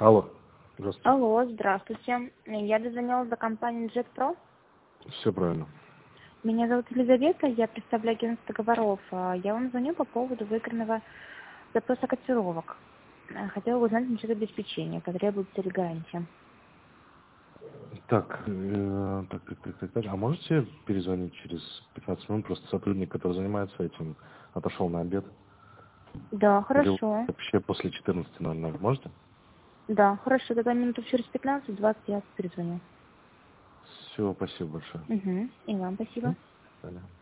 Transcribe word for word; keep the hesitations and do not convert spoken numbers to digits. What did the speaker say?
Алло. Здравствуйте. Алло, здравствуйте. Я дозвонилась до компании JetPro. Все правильно. Меня зовут Елизавета, я представляю агентство договоров. Я вам звоню по поводу выигранного запроса котировок. Хотела узнать насчет обеспечения, потребуется ли гарантия. Так, э, так, так, так, так, так, а можете перезвонить через пятнадцать минут? Просто сотрудник, который занимается этим, отошел на обед. Да, Или хорошо. вообще после четырнадцати ноль ноль. Можете? Да, хорошо, тогда минуту через пятнадцать-двадцать я перезвоню. Все, спасибо большое. Угу. И вам спасибо. М? Далее.